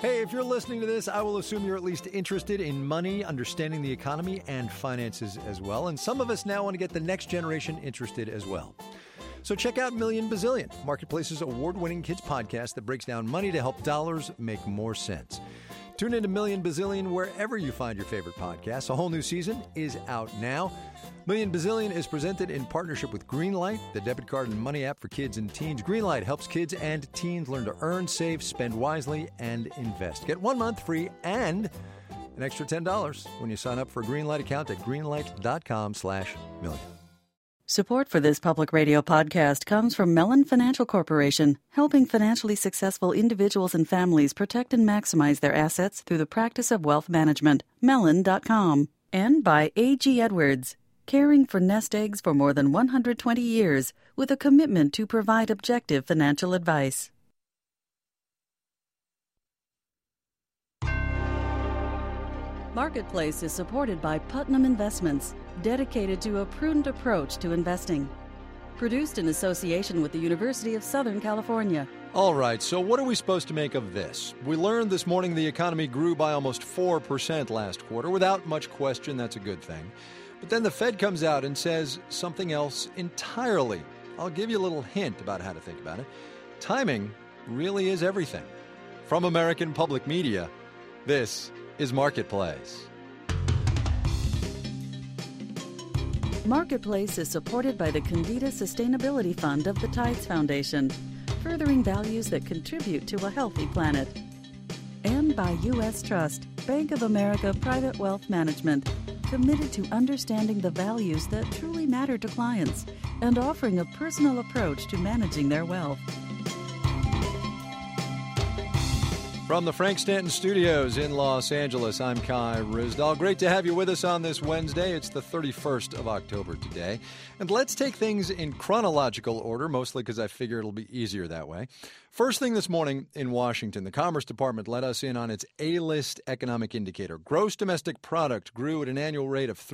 Hey, if you're listening to this, I will assume you're at least interested in money, understanding the economy, and finances as well. And some of us now want to get the next generation interested as well. So check out Million Bazillion, Marketplace's award-winning kids podcast that breaks down money to help dollars make more sense. Tune into Million Bazillion wherever you find your favorite podcasts. A whole new season is out now. Million Bazillion is presented in partnership with Greenlight, the debit card and money app for kids and teens. Greenlight helps kids and teens learn to earn, save, spend wisely, and invest. Get 1 month free and an extra $10 when you sign up for a Greenlight account at greenlight.com/million. Support for this public radio podcast comes from Mellon Financial Corporation, helping financially successful individuals and families protect and maximize their assets through the practice of wealth management. Mellon.com. And by A.G. Edwards, caring for nest eggs for more than 120 years with a commitment to provide objective financial advice. Marketplace is supported by Putnam Investments, dedicated to a prudent approach to investing. Produced in association with the University of Southern California. All right, so what are we supposed to make of this? We learned this morning the economy grew by almost 4% last quarter. Without much question, that's a good thing. But then the Fed comes out and says something else entirely. I'll give you a little hint about how to think about it. Timing really is everything. From American Public Media, this is Marketplace. Marketplace is supported by the Convita Sustainability Fund of the Tides Foundation, furthering values that contribute to a healthy planet. And by U.S. Trust, Bank of America Private Wealth Management, committed to understanding the values that truly matter to clients and offering a personal approach to managing their wealth. From the Frank Stanton Studios in Los Angeles, I'm Kai Ryssdal. Great to have you with us on this Wednesday. It's the 31st of October today. And let's take things in chronological order, mostly because I figure it'll be easier that way. First thing this morning in Washington, the Commerce Department let us in on its A-list economic indicator. Gross domestic product grew at an annual rate of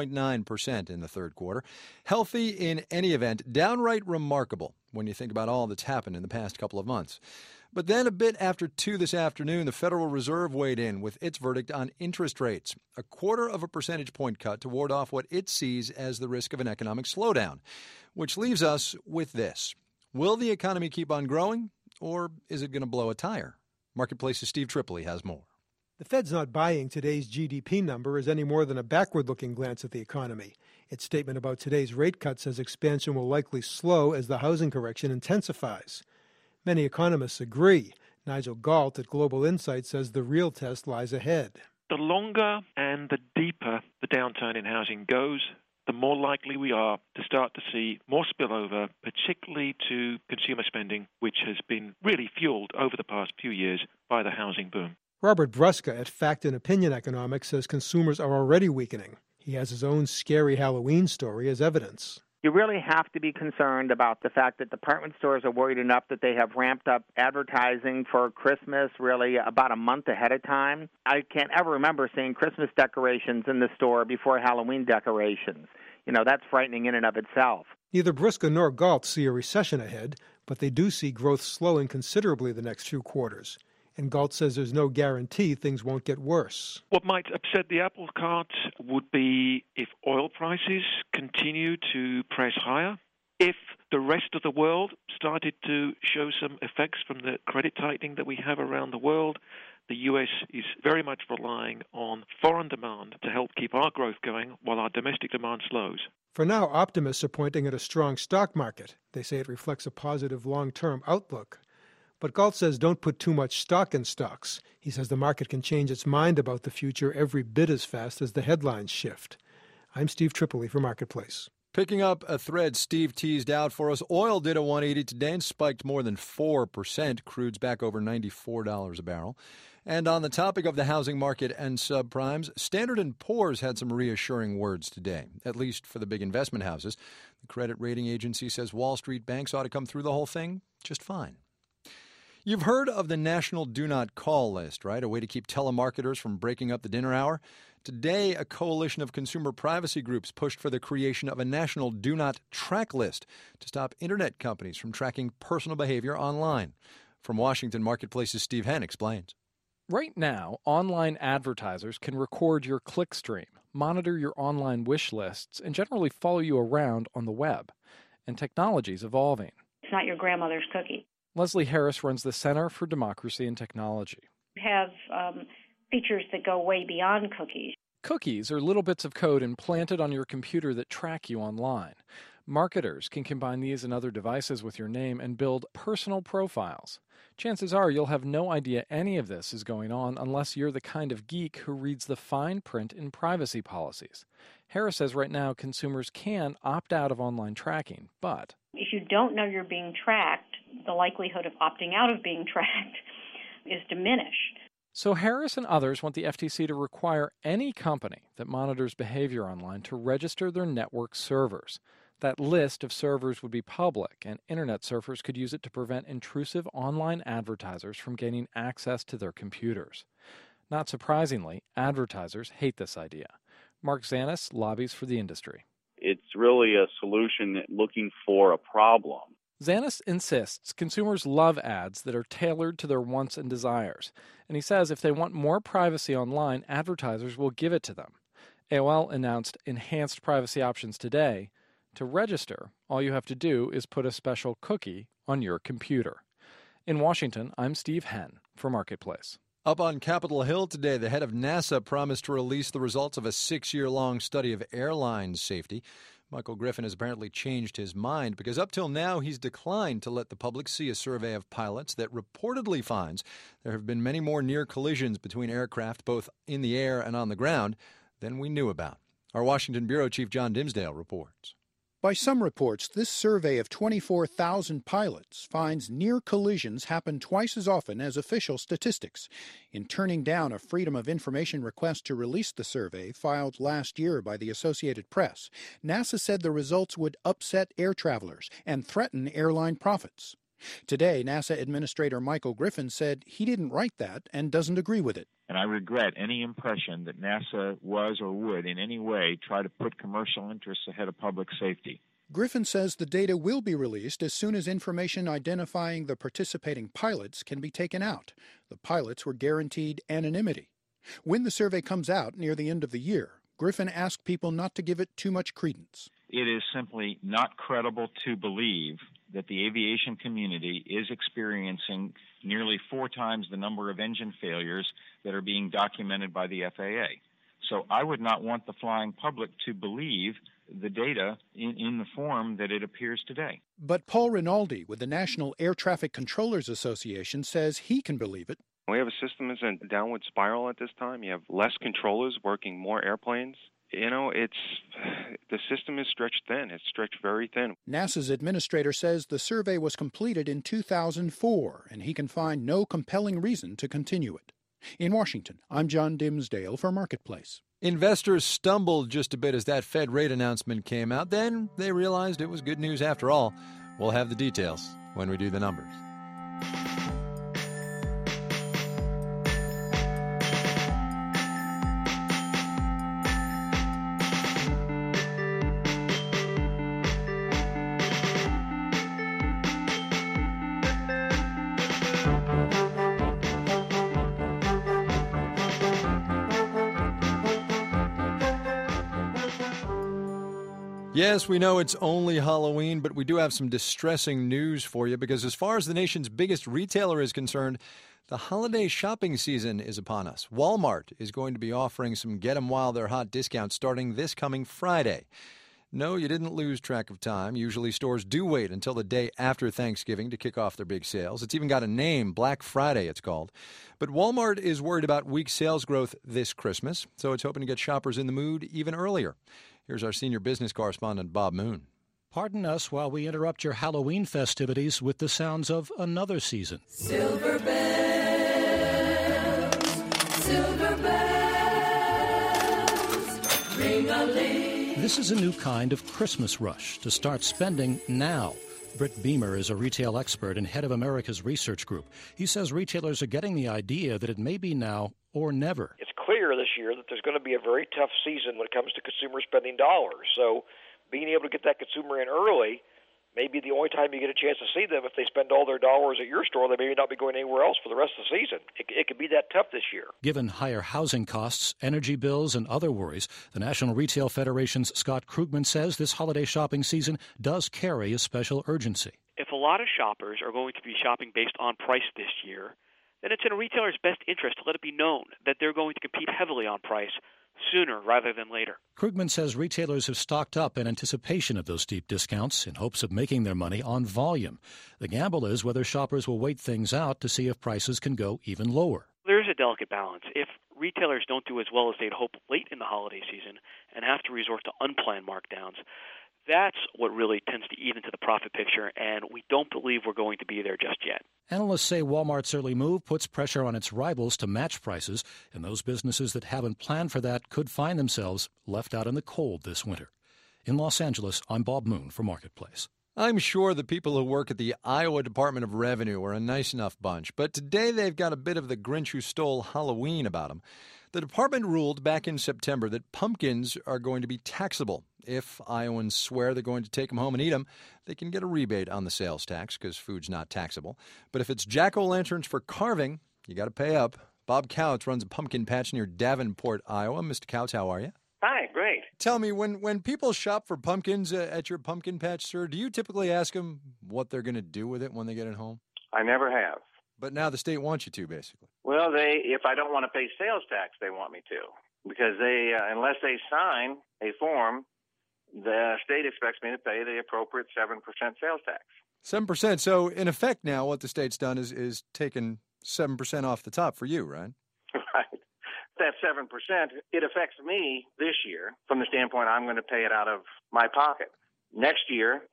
3.9% in the third quarter. Healthy in any event, downright remarkable when you think about all that's happened in the past couple of months. But then a bit after 2 this afternoon, the Federal Reserve weighed in with its verdict on interest rates, a 0.25 percentage point cut to ward off what it sees as the risk of an economic slowdown, which leaves us with this. Will the economy keep on growing, or is it going to blow a tire? Marketplace's Steve Tripoli has more. The Fed's not buying today's GDP number as any more than a backward-looking glance at the economy. Its statement about today's rate cut says expansion will likely slow as the housing correction intensifies. Many economists agree. Nigel Galt at Global Insight says the real test lies ahead. The longer and the deeper the downturn in housing goes, the more likely we are to start to see more spillover, particularly to consumer spending, which has been really fueled over the past few years by the housing boom. Robert Brusca at Fact and Opinion Economics says consumers are already weakening. He has his own scary Halloween story as evidence. You really have to be concerned about the fact that department stores are worried enough that they have ramped up advertising for Christmas really about a month ahead of time. I can't ever remember seeing Christmas decorations in the store before Halloween decorations. You know, that's frightening in and of itself. Neither Brusca nor Galt see a recession ahead, but they do see growth slowing considerably the next few quarters. And Galt says there's no guarantee things won't get worse. What might upset the apple cart would be if oil prices continue to press higher, if the rest of the world started to show some effects from the credit tightening that we have around the world. The U.S. is very much relying on foreign demand to help keep our growth going while our domestic demand slows. For now, optimists are pointing at a strong stock market. They say it reflects a positive long-term outlook. But Galt says don't put too much stock in stocks. He says the market can change its mind about the future every bit as fast as the headlines shift. I'm Steve Tripoli for Marketplace. Picking up a thread Steve teased out for us, oil did a 180 today and spiked more than 4%. Crude's back over $94 a barrel. And on the topic of the housing market and subprimes, Standard & Poor's had some reassuring words today, at least for the big investment houses. The credit rating agency says Wall Street banks ought to come through the whole thing just fine. You've heard of the National Do Not Call list, right? A way to keep telemarketers from breaking up the dinner hour. Today, a coalition of consumer privacy groups pushed for the creation of a national Do Not Track list to stop Internet companies from tracking personal behavior online. From Washington, Marketplace's Steve Henn explains. Right now, online advertisers can record your clickstream, monitor your online wish lists, and generally follow you around on the web. And technology's evolving. It's not your grandmother's cookie. Leslie Harris runs the Center for Democracy and Technology. You have features that go way beyond cookies. Cookies are little bits of code implanted on your computer that track you online. Marketers can combine these and other devices with your name and build personal profiles. Chances are you'll have no idea any of this is going on unless you're the kind of geek who reads the fine print in privacy policies. Harris says right now consumers can opt out of online tracking, but if you don't know you're being tracked, the likelihood of opting out of being tracked is diminished. So Harris and others want the FTC to require any company that monitors behavior online to register their network servers. That list of servers would be public, and internet surfers could use it to prevent intrusive online advertisers from gaining access to their computers. Not surprisingly, advertisers hate this idea. Mark Zanis lobbies for the industry. It's really a solution looking for a problem. Zanis insists consumers love ads that are tailored to their wants and desires, and he says if they want more privacy online, advertisers will give it to them. AOL announced enhanced privacy options today. To register, all you have to do is put a special cookie on your computer. In Washington, I'm Steve Henn for Marketplace. Up on Capitol Hill today, the head of NASA promised to release the results of a 6-year-long study of airline safety. Michael Griffin has apparently changed his mind because up till now he's declined to let the public see a survey of pilots that reportedly finds there have been many more near collisions between aircraft, both in the air and on the ground, than we knew about. Our Washington Bureau Chief John Dimsdale reports. By some reports, this survey of 24,000 pilots finds near collisions happen twice as often as official statistics. In turning down a Freedom of Information request to release the survey filed last year by the Associated Press, NASA said the results would upset air travelers and threaten airline profits. Today, NASA Administrator Michael Griffin said he didn't write that and doesn't agree with it. And I regret any impression that NASA was or would in any way try to put commercial interests ahead of public safety. Griffin says the data will be released as soon as information identifying the participating pilots can be taken out. The pilots were guaranteed anonymity. When the survey comes out near the end of the year, Griffin asked people not to give it too much credence. It is simply not credible to believe that the aviation community is experiencing nearly 4 times the number of engine failures that are being documented by the FAA. So I would not want the flying public to believe the data in the form that it appears today. But Paul Rinaldi with the National Air Traffic Controllers Association says he can believe it. We have a system that's in a downward spiral at this time. You have less controllers working more airplanes. The system is stretched thin. It's stretched very thin. NASA's administrator says the survey was completed in 2004, and he can find no compelling reason to continue it. In Washington, I'm John Dimsdale for Marketplace. Investors stumbled just a bit as that Fed rate announcement came out. Then they realized it was good news after all. We'll have the details when we do the numbers. Yes, we know it's only Halloween, but we do have some distressing news for you because as far as the nation's biggest retailer is concerned, the holiday shopping season is upon us. Walmart is going to be offering some Get 'em While They're Hot discounts starting this coming Friday. No, you didn't lose track of time. Usually stores do wait until the day after Thanksgiving to kick off their big sales. It's even got a name, Black Friday it's called. But Walmart is worried about weak sales growth this Christmas, so it's hoping to get shoppers in the mood even earlier. Here's our senior business correspondent, Bob Moon. Pardon us while we interrupt your Halloween festivities with the sounds of another season. Silver bells, silver bells, ring-a-ling. This is a new kind of Christmas rush to start spending now. Britt Beamer is a retail expert and head of America's research group. He says retailers are getting the idea that it may be now or never. It's clear this year that there's going to be a very tough season when it comes to consumer spending dollars. So being able to get that consumer in early maybe the only time you get a chance to see them if they spend all their dollars at your store, they may not be going anywhere else for the rest of the season. It could be that tough this year. Given higher housing costs, energy bills, and other worries, the National Retail Federation's Scott Krugman says this holiday shopping season does carry a special urgency. If a lot of shoppers are going to be shopping based on price this year, then it's in a retailer's best interest to let it be known that they're going to compete heavily on price sooner rather than later. Krugman says retailers have stocked up in anticipation of those deep discounts in hopes of making their money on volume. The gamble is whether shoppers will wait things out to see if prices can go even lower. There's a delicate balance. If retailers don't do as well as they'd hope late in the holiday season and have to resort to unplanned markdowns, that's what really tends to even to the profit picture, and we don't believe we're going to be there just yet. Analysts say Walmart's early move puts pressure on its rivals to match prices, and those businesses that haven't planned for that could find themselves left out in the cold this winter. In Los Angeles, I'm Bob Moon for Marketplace. I'm sure the people who work at the Iowa Department of Revenue are a nice enough bunch, but today they've got a bit of the Grinch who stole Halloween about them. The department ruled back in September that pumpkins are going to be taxable. If Iowans swear they're going to take them home and eat them, they can get a rebate on the sales tax because food's not taxable. But if it's jack-o'-lanterns for carving, you got to pay up. Bob Couch runs a pumpkin patch near Davenport, Iowa. Mr. Couch, how are you? Hi, great. Tell me, when people shop for pumpkins at your pumpkin patch, sir, do you typically ask them what they're going to do with it when they get it home? I never have. But now the state wants you to, basically. Well, if I don't want to pay sales tax, they want me to. Because unless they sign a form, the state expects me to pay the appropriate 7% sales tax. 7%. So, in effect now, what the state's done is taken 7% off the top for you, right? Right. That 7%, it affects me this year from the standpoint I'm going to pay it out of my pocket. Next year,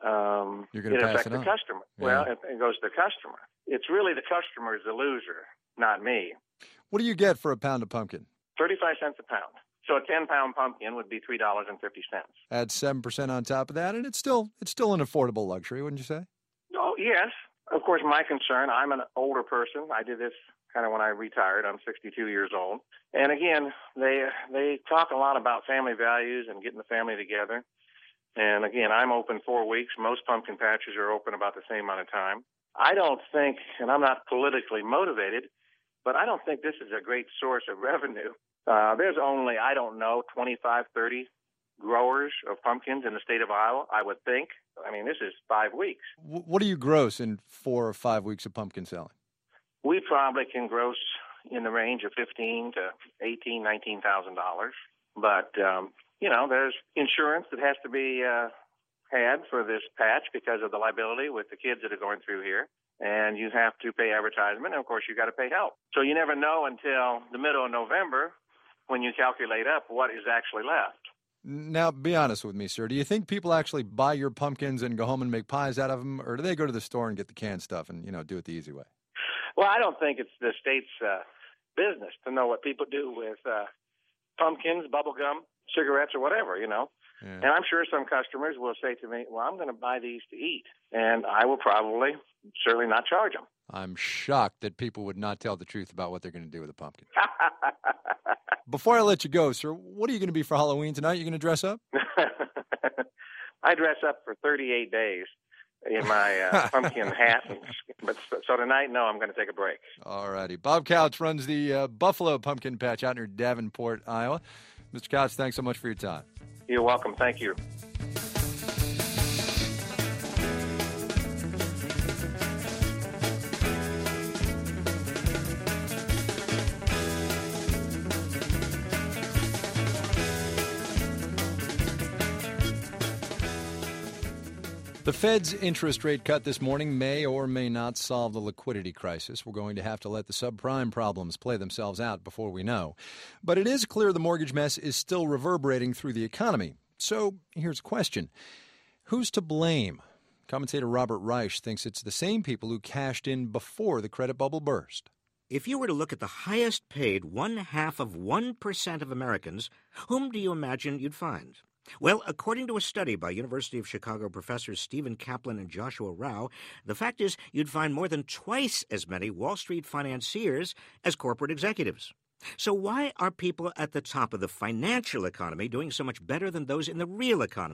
it affects the customer. Yeah. Well, it goes to the customer. It's really the customer is the loser, not me. What do you get for a pound of pumpkin? 35 cents a pound. So a 10-pound pumpkin would be $3.50. Add 7% on top of that, and it's still an affordable luxury, wouldn't you say? Oh, yes. Of course, my concern, I'm an older person. I did this kind of when I retired. I'm 62 years old. And again, they talk a lot about family values and getting the family together. And again, I'm open 4 weeks. Most pumpkin patches are open about the same amount of time. I don't think, and I'm not politically motivated, but I don't think this is a great source of revenue. There's only, 25, 30 growers of pumpkins in the state of Iowa, I would think. I mean, this is 5 weeks. What do you gross in 4 or 5 weeks of pumpkin selling? We probably can gross in the range of $15,000 to $18,000, $19,000. But, there's insurance that has to be had for this patch because of the liability with the kids that are going through here. And you have to pay advertisement, and, of course, you got to pay help. So you never know until the middle of November when you calculate up what is actually left. Now, be honest with me, sir. Do you think people actually buy your pumpkins and go home and make pies out of them, or do they go to the store and get the canned stuff and, do it the easy way? Well, I don't think it's the state's business to know what people do with pumpkins, bubble gum, cigarettes, or whatever, Yeah. And I'm sure some customers will say to me, well, I'm going to buy these to eat. And I will certainly not charge them. I'm shocked that people would not tell the truth about what they're going to do with a pumpkin. Before I let you go, sir, what are you going to be for Halloween tonight? You going to dress up? I dress up for 38 days in my pumpkin hat. So tonight, no, I'm going to take a break. All righty. Bob Couch runs the Buffalo Pumpkin Patch out near Davenport, Iowa. Mr. Couch, thanks so much for your time. You're welcome. Thank you. The Fed's interest rate cut this morning may or may not solve the liquidity crisis. We're going to have to let the subprime problems play themselves out before we know. But it is clear the mortgage mess is still reverberating through the economy. So here's a question. Who's to blame? Commentator Robert Reich thinks it's the same people who cashed in before the credit bubble burst. If you were to look at the highest paid 0.5% of Americans, whom do you imagine you'd find? Well, according to a study by University of Chicago professors Stephen Kaplan and Joshua Rao, the fact is you'd find more than twice as many Wall Street financiers as corporate executives. So why are people at the top of the financial economy doing so much better than those in the real economy?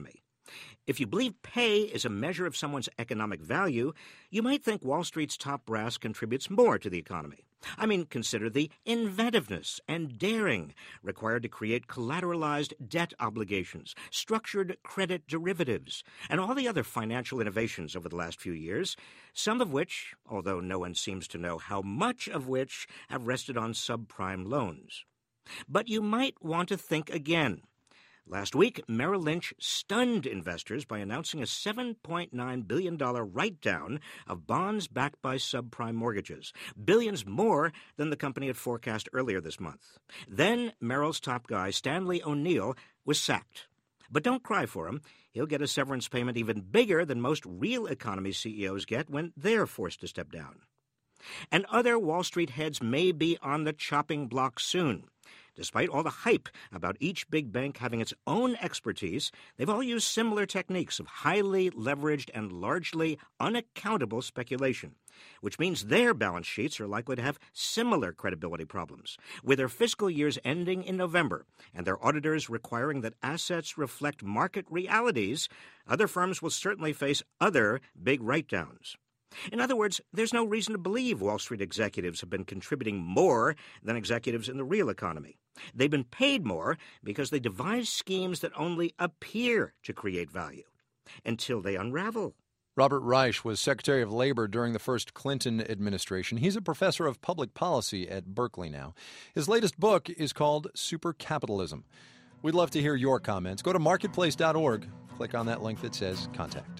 If you believe pay is a measure of someone's economic value, you might think Wall Street's top brass contributes more to the economy. I mean, consider the inventiveness and daring required to create collateralized debt obligations, structured credit derivatives, and all the other financial innovations over the last few years, some of which, although no one seems to know how much of which, have rested on subprime loans. But you might want to think again. Last week, Merrill Lynch stunned investors by announcing a $7.9 billion write-down of bonds backed by subprime mortgages, billions more than the company had forecast earlier this month. Then Merrill's top guy, Stanley O'Neill, was sacked. But don't cry for him. He'll get a severance payment even bigger than most real economy CEOs get when they're forced to step down. And other Wall Street heads may be on the chopping block soon. Despite all the hype about each big bank having its own expertise, they've all used similar techniques of highly leveraged and largely unaccountable speculation, which means their balance sheets are likely to have similar credibility problems. With their fiscal years ending in November and their auditors requiring that assets reflect market realities, other firms will certainly face other big write-downs. In other words, there's no reason to believe Wall Street executives have been contributing more than executives in the real economy. They've been paid more because they devise schemes that only appear to create value until they unravel. Robert Reich was Secretary of Labor during the first Clinton administration. He's a professor of public policy at Berkeley now. His latest book is called Supercapitalism. We'd love to hear your comments. Go to marketplace.org. Click on that link that says Contact.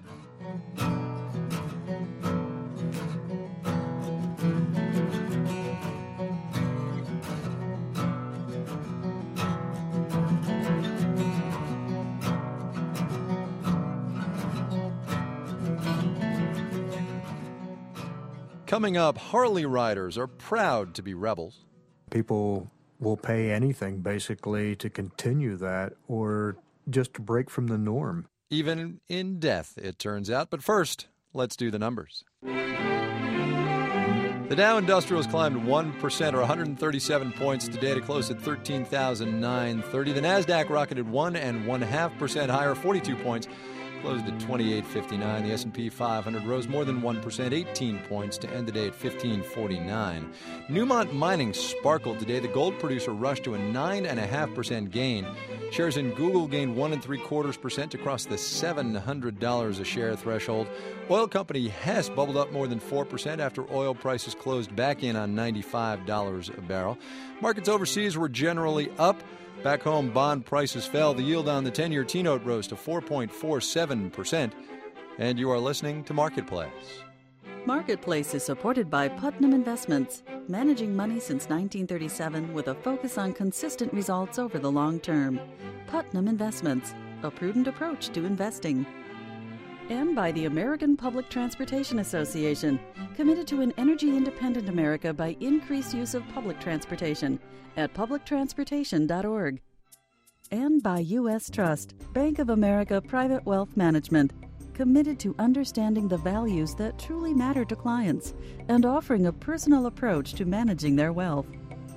Coming up, Harley riders are proud to be rebels. People will pay anything, basically, to continue that or just to break from the norm. Even in death, it turns out. But first, let's do the numbers. The Dow Industrials climbed 1% or 137 points today to close at 13,930. The Nasdaq rocketed 1.5% higher, 42 points, closed at 28.59. The S&P 500 rose more than 1%, 18 points, to end the day at 15.49. Newmont Mining sparkled today. The gold producer rushed to a 9.5% gain. Shares in Google gained 1.75% to cross the $700 a share threshold. Oil company Hess bubbled up more than 4% after oil prices closed back in on $95 a barrel. Markets overseas were generally up. Back home, bond prices fell. The yield on the 10-year T-note rose to 4.47%. And you are listening to Marketplace. Marketplace is supported by Putnam Investments, managing money since 1937 with a focus on consistent results over the long term. Putnam Investments, a prudent approach to investing. And by the American Public Transportation Association, committed to an energy-independent America by increased use of public transportation at publictransportation.org. And by U.S. Trust, Bank of America Private Wealth Management, committed to understanding the values that truly matter to clients and offering a personal approach to managing their wealth.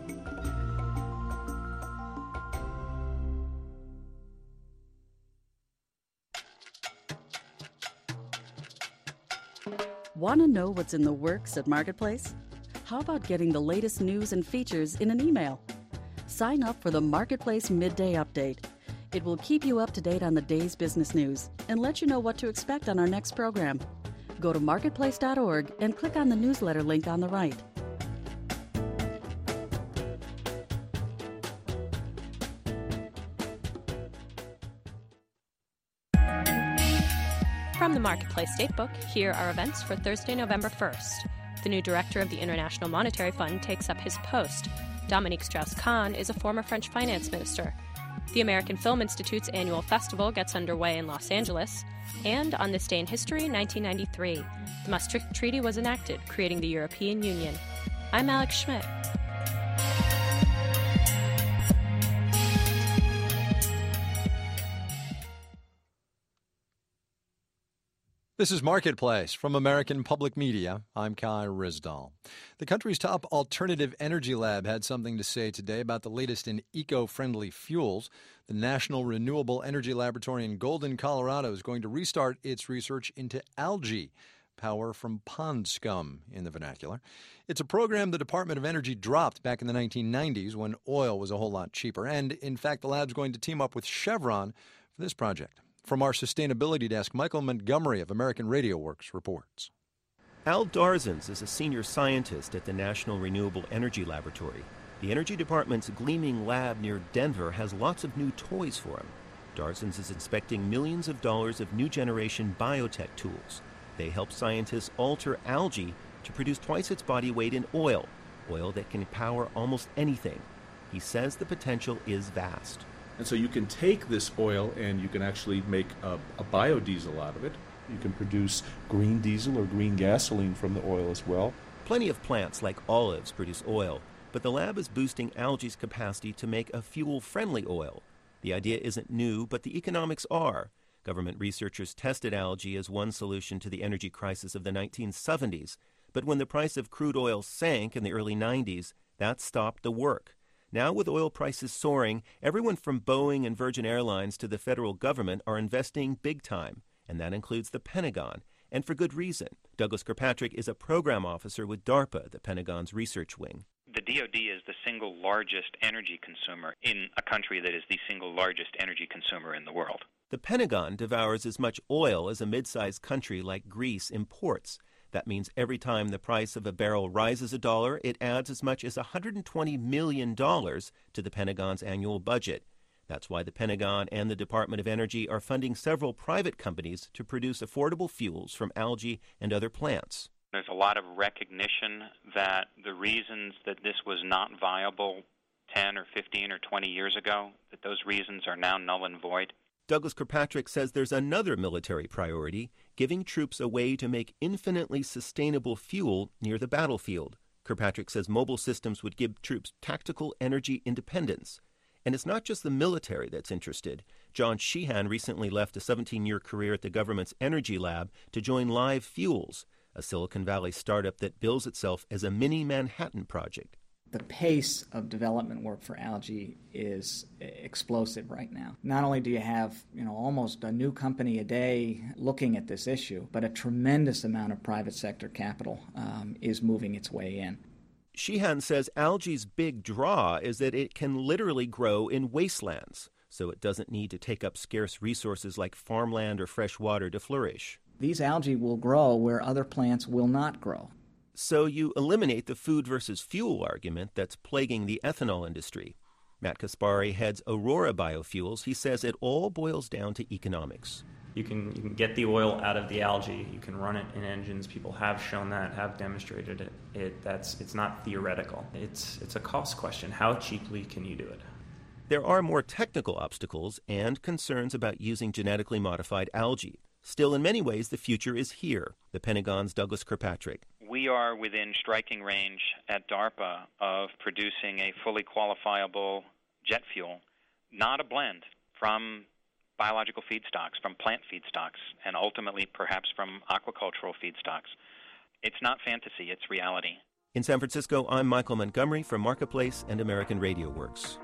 Want to know what's in the works at Marketplace? How about getting the latest news and features in an email? Sign up for the Marketplace Midday Update. It will keep you up to date on the day's business news and let you know what to expect on our next program. Go to marketplace.org and click on the newsletter link on the right. From the Marketplace Datebook, here are events for Thursday, November 1st. The new director of the International Monetary Fund takes up his post. Dominique Strauss-Kahn is a former French finance minister. The American Film Institute's annual festival gets underway in Los Angeles. And on this day in history, 1993, the Maastricht Treaty was enacted, creating the European Union. I'm Alex Schmidt. This is Marketplace from American Public Media. I'm Kai Ryssdal. The country's top alternative energy lab had something to say today about the latest in eco-friendly fuels. The National Renewable Energy Laboratory in Golden, Colorado is going to restart its research into algae, power from pond scum in the vernacular. It's a program the Department of Energy dropped back in the 1990s when oil was a whole lot cheaper. And, in fact, the lab's going to team up with Chevron for this project. From our sustainability desk, Michael Montgomery of American Radio Works reports. Al Darzens is a senior scientist at the National Renewable Energy Laboratory. The Energy Department's gleaming lab near Denver has lots of new toys for him. Darzens is inspecting millions of dollars of new generation biotech tools. They help scientists alter algae to produce twice its body weight in oil that can power almost anything. He says the potential is vast. And so you can take this oil and you can actually make a biodiesel out of it. You can produce green diesel or green gasoline from the oil as well. Plenty of plants like olives produce oil, but the lab is boosting algae's capacity to make a fuel-friendly oil. The idea isn't new, but the economics are. Government researchers tested algae as one solution to the energy crisis of the 1970s, but when the price of crude oil sank in the early 90s, that stopped the work. Now, with oil prices soaring, everyone from Boeing and Virgin Airlines to the federal government are investing big time, and that includes the Pentagon, and for good reason. Douglas Kirkpatrick is a program officer with DARPA, the Pentagon's research wing. The DoD is the single largest energy consumer in a country that is the single largest energy consumer in the world. The Pentagon devours as much oil as a mid-sized country like Greece imports. That means every time the price of a barrel rises $1, it adds as much as $120 million to the Pentagon's annual budget. That's why the Pentagon and the Department of Energy are funding several private companies to produce affordable fuels from algae and other plants. There's a lot of recognition that the reasons that this was not viable 10 or 15 or 20 years ago, that those reasons are now null and void. Douglas Kirkpatrick says there's another military priority, giving troops a way to make infinitely sustainable fuel near the battlefield. Kirkpatrick says mobile systems would give troops tactical energy independence. And it's not just the military that's interested. John Sheehan recently left a 17-year career at the government's energy lab to join Live Fuels, a Silicon Valley startup that bills itself as a mini Manhattan project. The pace of development work for algae is explosive right now. Not only do you have, almost a new company a day looking at this issue, but a tremendous amount of private sector capital is moving its way in. Sheehan says algae's big draw is that it can literally grow in wastelands, so it doesn't need to take up scarce resources like farmland or fresh water to flourish. These algae will grow where other plants will not grow. So you eliminate the food versus fuel argument that's plaguing the ethanol industry. Matt Kaspari heads Aurora Biofuels. He says it all boils down to economics. You can get the oil out of the algae. You can run it in engines. People have shown that, have demonstrated it. It's not theoretical. It's a cost question. How cheaply can you do it? There are more technical obstacles and concerns about using genetically modified algae. Still, in many ways, the future is here. The Pentagon's Douglas Kirkpatrick. We are within striking range at DARPA of producing a fully qualifiable jet fuel, not a blend, from biological feedstocks, from plant feedstocks, and ultimately perhaps from aquacultural feedstocks. It's not fantasy, it's reality. In San Francisco, I'm Michael Montgomery from Marketplace and American Radio Works.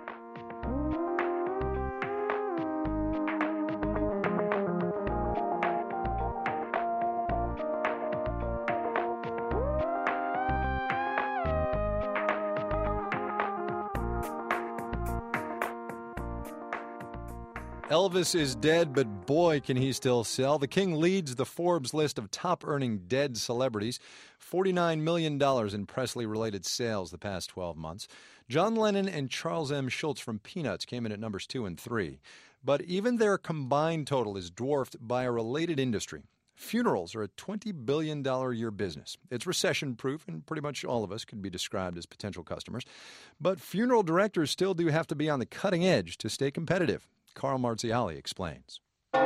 Elvis is dead, but boy, can he still sell. The King leads the Forbes list of top-earning dead celebrities, $49 million in Presley-related sales the past 12 months. John Lennon and Charles M. Schultz from Peanuts came in at numbers 2 and 3. But even their combined total is dwarfed by a related industry. Funerals are a $20 billion a year business. It's recession-proof, and pretty much all of us could be described as potential customers. But funeral directors still do have to be on the cutting edge to stay competitive. Carl Marziali explains.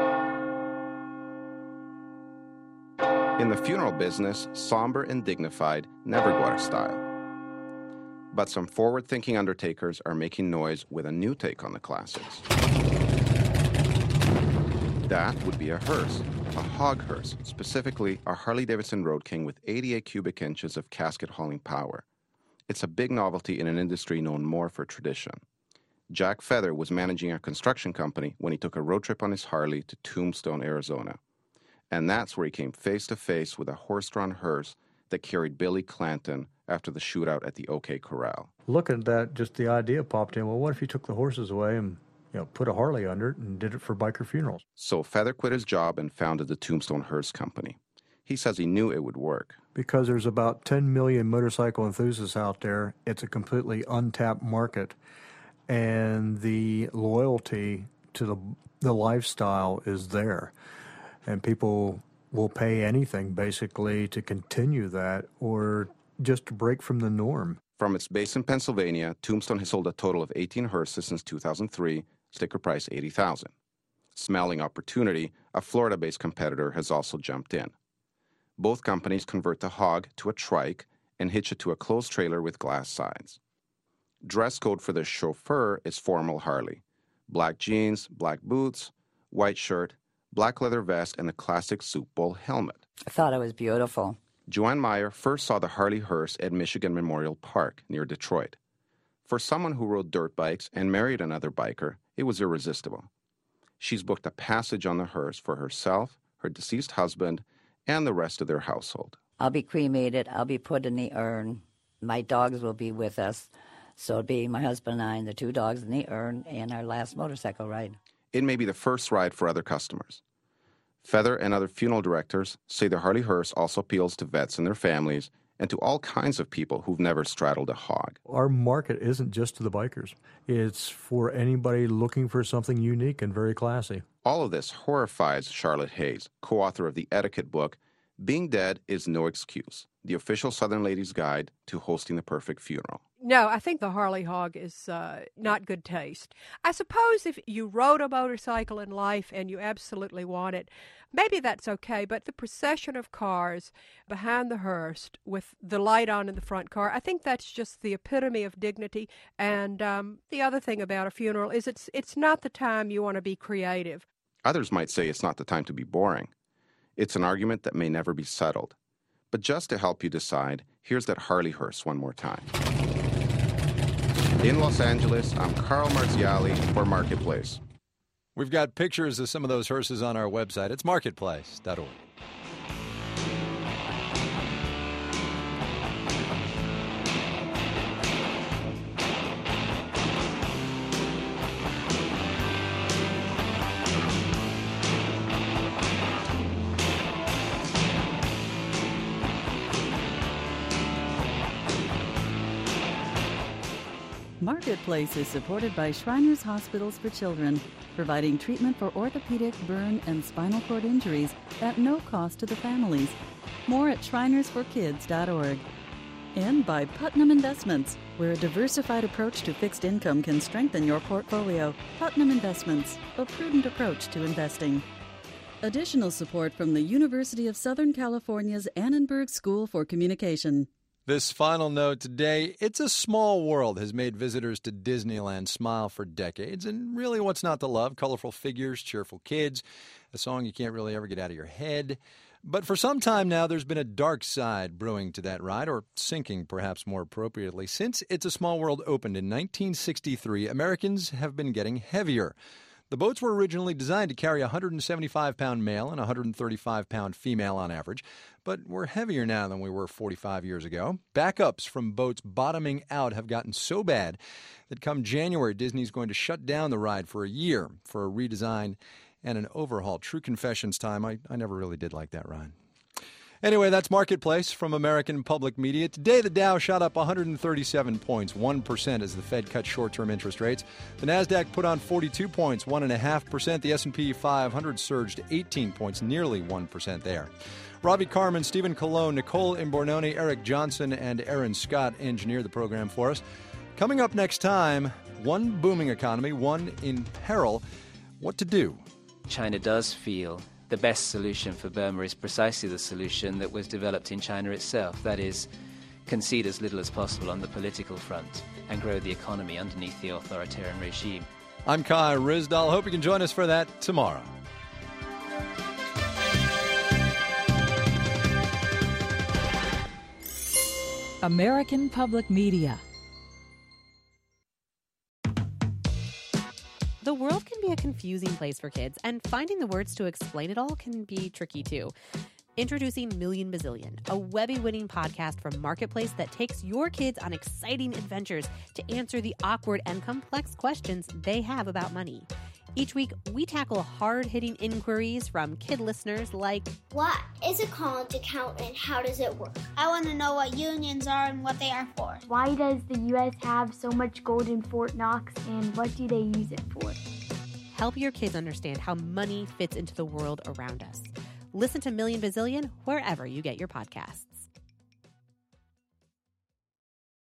In the funeral business, somber and dignified never go out of style. But some forward-thinking undertakers are making noise with a new take on the classics. That would be a hearse, a hog hearse, specifically a Harley-Davidson Road King with 88 cubic inches of casket hauling power. It's a big novelty in an industry known more for tradition. Jack Feather was managing a construction company when he took a road trip on his Harley to Tombstone, Arizona. And that's where he came face to face with a horse-drawn hearse that carried Billy Clanton after the shootout at the OK Corral. Looking at that, just the idea popped in, well, what if you took the horses away and put a Harley under it and did it for biker funerals? So Feather quit his job and founded the Tombstone Hearse Company. He says he knew it would work. Because there's about 10 million motorcycle enthusiasts out there, it's a completely untapped market. And the loyalty to the lifestyle is there. And people will pay anything, basically, to continue that or just to break from the norm. From its base in Pennsylvania, Tombstone has sold a total of 18 hearses since 2003, sticker price $80,000. Smelling opportunity, a Florida-based competitor has also jumped in. Both companies convert the hog to a trike and hitch it to a closed trailer with glass sides. Dress code for the chauffeur is formal Harley. Black jeans, black boots, white shirt, black leather vest, and a classic soup bowl helmet. I thought it was beautiful. Joanne Meyer first saw the Harley hearse at Michigan Memorial Park near Detroit. For someone who rode dirt bikes and married another biker, it was irresistible. She's booked a passage on the hearse for herself, her deceased husband, and the rest of their household. I'll be cremated. I'll be put in the urn. My dogs will be with us. So it'll be my husband and I and the 2 dogs in the urn and our last motorcycle ride. It may be the first ride for other customers. Feather and other funeral directors say the Harley hearse also appeals to vets and their families and to all kinds of people who've never straddled a hog. Our market isn't just to the bikers. It's for anybody looking for something unique and very classy. All of this horrifies Charlotte Hayes, co-author of the etiquette book, Being Dead is No Excuse, the official Southern Ladies' Guide to Hosting the Perfect Funeral. No, I think the Harley hog is not good taste. I suppose if you rode a motorcycle in life and you absolutely want it, maybe that's okay, but the procession of cars behind the hearse with the light on in the front car, I think that's just the epitome of dignity. And the other thing about a funeral is it's not the time you want to be creative. Others might say it's not the time to be boring. It's an argument that may never be settled. But just to help you decide, here's that Harley hearse one more time. In Los Angeles, I'm Carl Marziali for Marketplace. We've got pictures of some of those hearses on our website. It's marketplace.org. Marketplace is supported by Shriners Hospitals for Children, providing treatment for orthopedic, burn, and spinal cord injuries at no cost to the families. More at shrinersforkids.org. And by Putnam Investments, where a diversified approach to fixed income can strengthen your portfolio. Putnam Investments, a prudent approach to investing. Additional support from the University of Southern California's Annenberg School for Communication. This final note today, It's a Small World has made visitors to Disneyland smile for decades. And really, what's not to love? Colorful figures, cheerful kids, a song you can't really ever get out of your head. But for some time now, there's been a dark side brewing to that ride, or sinking perhaps more appropriately. Since It's a Small World opened in 1963, Americans have been getting heavier. The boats were originally designed to carry a 175-pound male and a 135-pound female on average, but we're heavier now than we were 45 years ago. Backups from boats bottoming out have gotten so bad that come January, Disney's going to shut down the ride for a year for a redesign and an overhaul. True confessions time, I never really did like that ride. Anyway, that's Marketplace from American Public Media. Today, the Dow shot up 137 points, 1% as the Fed cut short-term interest rates. The Nasdaq put on 42 points, 1.5%. The S&P 500 surged 18 points, nearly 1% there. Robbie Carmen, Stephen Colon, Nicole Imbornone, Eric Johnson, and Aaron Scott engineered the program for us. Coming up next time, one booming economy, one in peril. What to do? China does feel the best solution for Burma is precisely the solution that was developed in China itself. That is, concede as little as possible on the political front and grow the economy underneath the authoritarian regime. I'm Kai Ryssdal. Hope you can join us for that tomorrow. American Public Media. The world can be a confusing place for kids, and finding the words to explain it all can be tricky too. Introducing Million Bazillion, a Webby-winning podcast from Marketplace that takes your kids on exciting adventures to answer the awkward and complex questions they have about money. Each week, we tackle hard-hitting inquiries from kid listeners like, what is a college account and how does it work? I want to know what unions are and what they are for. Why does the U.S. have so much gold in Fort Knox, and what do they use it for? Help your kids understand how money fits into the world around us. Listen to Million Bazillion wherever you get your podcasts.